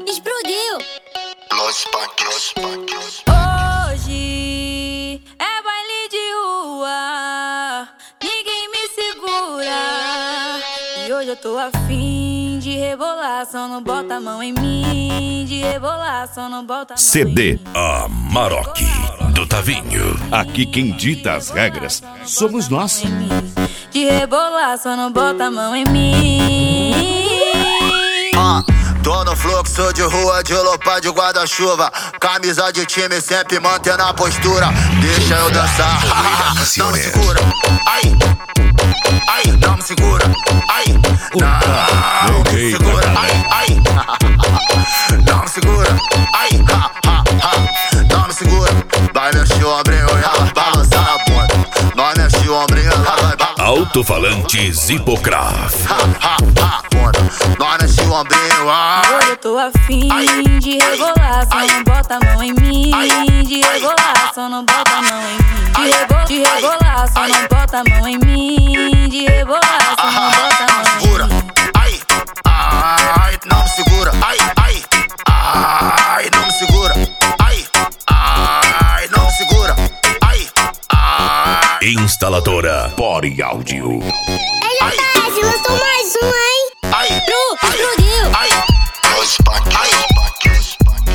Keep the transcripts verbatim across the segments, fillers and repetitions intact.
Explodiu. Los Panques, Panques. Hoje é baile de rua, ninguém me segura. E hoje eu tô afim de rebolar, só não bota a mão em mim. De rebolar, só não bota a mão C D em mim. Amarok do Tavinho. Aqui quem dita as regras somos nós. De rebolar, só não bota a mão em mim. Ah, tô no fluxo de rua, de lopa de guarda-chuva. Camisa de time sempre mantendo a postura. Deixa eu dançar, não me segura. Ai, ai, não me segura. Ai, não me segura. Ai, ai, não me segura. Ai, ha, ha, ha, não me segura. Vai mexer o ombrinho e ela vai balançar na ponta. Nós mexe o ombrinho e ela vai balançar. Alto-falantes Hipocraf. Ha, ha, ha, ponta. Nós mexe o ombrinho, ai. Hoje eu tô afim de rebolar, só não bota a mão em mim. De rebolar, só não bota a mão em mim. De, rebo de rebolar, só não bota a mão em mim. De rebolar, só não bota a mão em Segura, mim. ai, ai, não me segura. Ai, ai, ai, não me segura. Ai, ai, não me segura. Ai, ai. Instaladora Pori Áudio. Ele tá, lançou mais um, hein? Ai, Pro, explodiu. ai, Los Panques, Panques.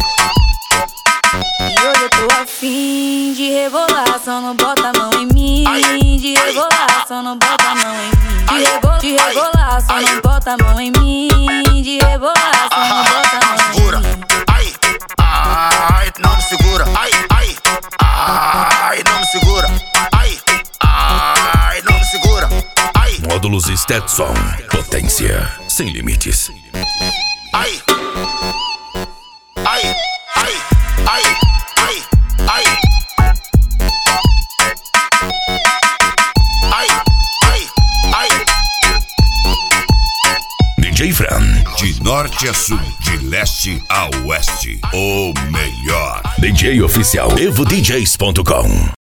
E hoje eu tô afim de rebolar, só não bota a mão em mim. De rebolar, só não bota a mão em mim. De, rebo de rebolar, só não bota a mão em mim. De rebolar, só não bota a mão Segura, em mim. ai, ai, não me segura. Ai, ai, ai, não me segura. Ai, ai, não me segura. Ai, Módulos Stetson. Potência sem limites. ai, ai, ai, ai, ai, ai. Ai, ai, ai. D J Fran. De norte a sul, de leste a oeste, o melhor. D J oficial evo D Js ponto com.